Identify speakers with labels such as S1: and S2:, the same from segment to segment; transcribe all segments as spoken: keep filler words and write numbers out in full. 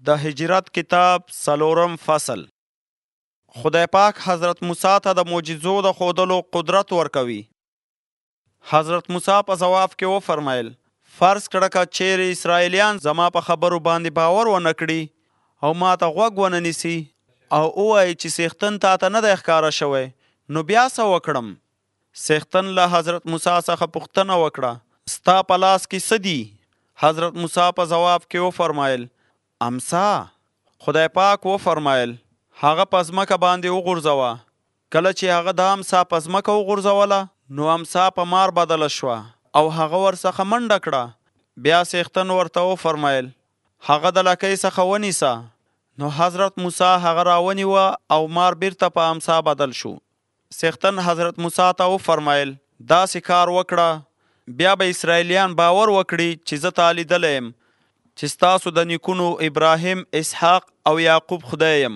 S1: د هجرت کتاب څلورم فصل. خدای پاک حضرت موسی ته د معجزو د ښودلو قدرت ورکوي. حضرت موسی په ځواب کې وفرمایل فرض کړه که چیرې اسرائیلیان زما په خبرو باندې باور ونه کړي او ما ته غوږ ونه نیسي او ووایي چې څښتن تا ته نه دی ښکاره شوی، نو بیا څه وکړم؟ څښتن له حضرت موسی څخه پوښتنه وکړه ستا په لاس کې څه دي؟ حضرت موسی په ځواب کې وفرمایل امسا. خدای پاک وفرمایل هغه په ځمکه باندې وغورځوه. کله چې هغه د امسا په ځمکه وغورځوله نو امسا په مار بدله شوه او هغه ورڅخه منډه کړه. بیا څښتن ورته وفرمایل هغه د لکۍ څخه ونیسه. نو حضرت موسی هغه راونیوه او مار بیرته په امسا بدل شو. څښتن حضرت موسی ته وفرمایل داسې کار وکړه بیا به اسرائیلیان باور وکړي چې زه تا لیدلی یم چې ستاسو د نیکونو ابراهیم، اسحاق او یعقوب خدای یم.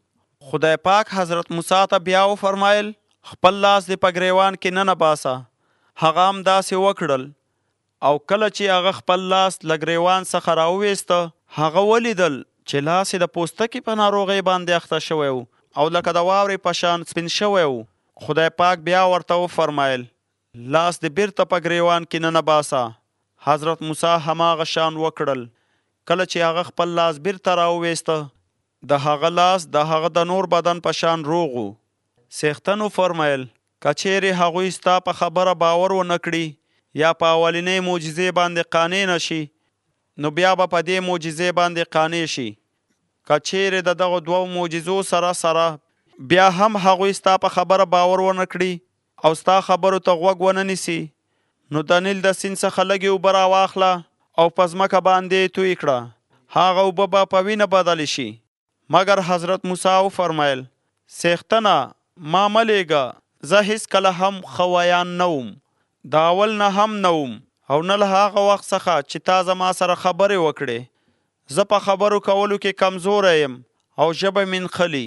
S1: خدای پاک حضرت موسی ته بیا وفرمایل خپل لاس دې په ګریوان کې نه نباسه. هغه هم داسې وکړل او کله چې هغه خپل لاس له ګریوان څخه راوویسته هغه ولیدل چې لاس یې د پوستکي په ناروغۍ باندې اخته شوی و او لکه د واورې په شان سپین شوی و. خدای پاک بیا ورته وفرمایل لاس دې بیرته په ګریوان کې نه نباسه. حضرت موسی هماغه شان وکړل. کله چې هغه خپل لاس بیرته راوویسته د هغه لاس د هغه د نور بدن په شان روغ و. څښتن وفرمایل که چیرې هغوی ستا په خبره باور ونه کړي یا په اولنۍ معجزې باندې قانع نه شي نو بیا به په دې معجزې باندې قانع شي. که چیرې د دغو دوو معجزو سره سره بیا هم هغوی ستا په خبره باور ونه کړي او ستا خبرو ته غوږ ونه نیسي نو د نیل د سیند څخه لږې اوبه راواخله او په ځمکه باندې توی کړه. هغه اوبه به په وینه بدلې شي. مګر حضرت موسی وفرمایل څښتنه ما مه لیږه، زه هېڅکله هم ښه ویان نه وم، د اول نه هم نه وم او نه له هغه وخت څخه چې تا زما سره خبرې وکړې. زه په خبرو کولو کې کمزوری یم او ژبه مې نښلي.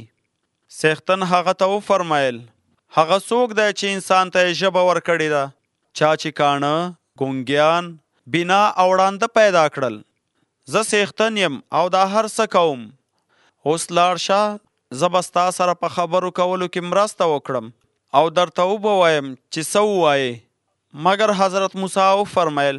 S1: څښتن هغه ته وفرمایل هغه څوک دی چې انسان ته یې ژبه ورکړې ده؟ چا چې کاڼه، ګونګیان، بینا او ړانده پیدا کړل. زه څښتن یم او دا هر څه کوم. اوس لاړ شه، زه به ستا سره په خبرو کولو کې مرسته وکړم او درته وبوایم چې څه ووایې. مګر حضرت موسی وفرمیل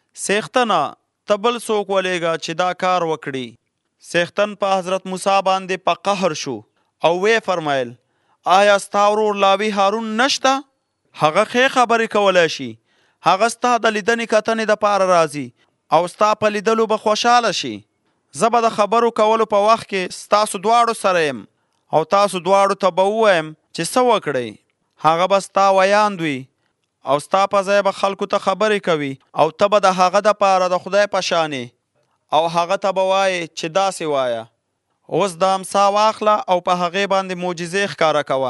S1: څښتنه ته بل څوک ولېږه چې دا کار وکړي. څښتن په حضرت موسی باندې په قهر شو او ویې فرمایل آیا ستا ورور لاوي هارون نشته؟ هغه ښې خبرې کولی شي. هغه ستا د لیدنې کتنې دپاره راځي او ستا په لیدلو به خوشحاله شي. زه به د خبرو کولو په وخت کې ستاسو دواړو سره یم او تاسو دواړو ته به ووایم چې څه وکړئ. هغه به ستا ویاند وي او ستا په ځای به خلکو ته خبرې کوي او ته به د هغه دپاره د خدای په شانې او هغه ته به وایې چې داسې وایه. اوس د امسا واخله او په هغې باندې معجزې ښکاره کوه.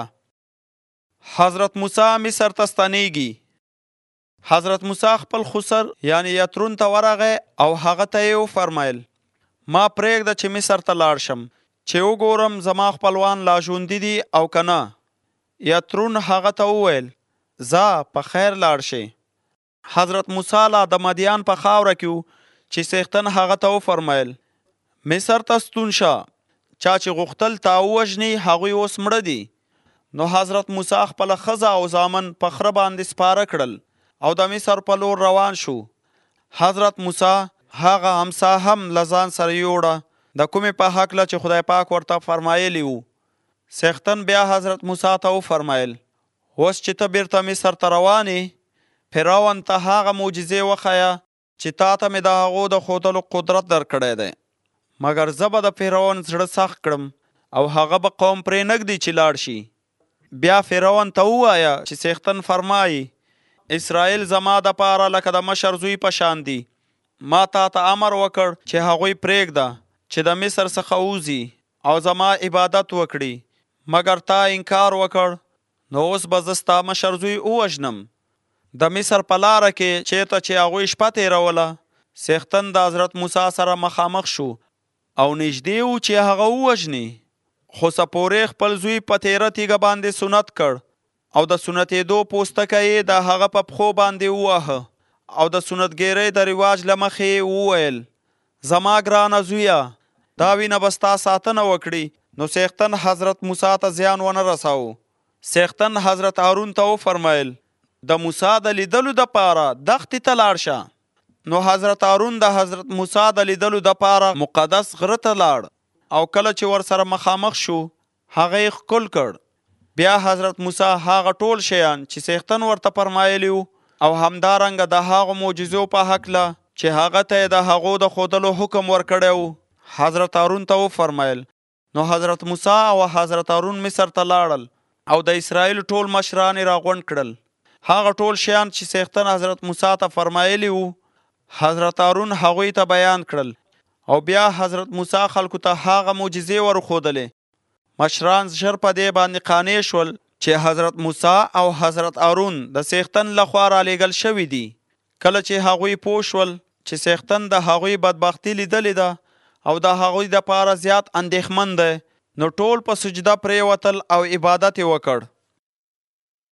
S1: حضرت موسی مصر ته ستنیږي. حضرت موسی خپل خسر یعنی یترون ته ورغی او هغه ته یې وفرمیل ما پرېږده چې مصر ته لاړ شم چې وګورم زما خپلوان لا ژوندي دي او که نه. یترون هغه ته وویل ځه په خیر لاړ شي. حضرت موسی لا د مدیان په خاوره کې و چې څښتن هغه ته وفرمیل مصر ته ستون شه، چا چې غوښتل تا ووژني هغوی اوس مړه دي. نو حضرت موسی خپله ښځه او زامن په خره باندې سپاره کړل او د مصر په لور روان شو. حضرت موسی هغه امسا هم له ځان سره یوړه د کومې په هکله چې خدای پاک ورته فرمایلی و. څښتن بیا حضرت موسی ته وفرمایل اوس چې ته بیرته مصر ته روانې فرعون ته هغه معجزې وښیه چې تا ته مې د هغو د ښودلو قدرت درکړی دی. مګر زه به د فرعون زړه سخت کړم او هغه به قوم پرې نږدي چې لاړ شي. بیا فرعون ته ووایه چې څښتن فرمایي اسرائیل زما دپاره لکه د مشر زوی په شان دي. ما تا ته امر وکړ چې هغوی پرېږده چې د مصر څخه ووځي او زما عبادت وکړي، مګر تا انکار وکړ. نو اوس به زه ستا مشر زوی ووژنم. د مصر په لاره کې چېرته چې هغوی شپه تېروله څښتن د حضرت موسی سره مخامخ شو او نږدې و چې هغه ووژني. خو سپورې خپل زوی په تیره تیږه باندې سنت کړ او د سنتېدو پوستکی یې د هغه په پښو باندې وواهه او د سنتګیرۍ د رواج له مخې وویل زما ګرانه زویه دا وینه به ستا ساتنه وکړي. نو څښتن حضرت موسی ته زیان ونه رساوه. څښتن حضرت هارون ته وفرمیل د موسی د لیدلو دپاره دښتې ته لاړ شه. نو حضرت هارون د حضرت موسی د لیدلو دپاره مقدس غره ته لاړ او کله چې ورسره مخامخ شو هغه یې ښکل کړ. بیا حضرت موسی هغه ټول شیان چې څښتن ورته فرمایلي وو او همدارنګه د هغو معجزو په هکله چې هغه ته یې د هغو د ښودلو حکم ورکړی وو حضرت هارون ته وفرمیل. نو حضرت موسی او حضرت هارون مصر ته لاړل او د اسرائیل ټول مشران یې راغونډ کړل. هغه ټول شیان چې څښتن حضرت موسی ته فرمایلي وو حضرت هارون هغوی ته بیان کړل او بیا حضرت موسی خلکو ته هغه معجزې ورښودلې. مشران ژر په دې باندې قانع شول چې حضرت موسی او حضرت هارون د څښتن لخوا رالیږل شوي دي. کله چې هغوی پوه شول چې څښتن د هغوی بدبختي لیدلې ده او د هغوی دپاره زیات اندېښمن دی نو ټول په سجده پرېوتل او عبادت یې وکړ.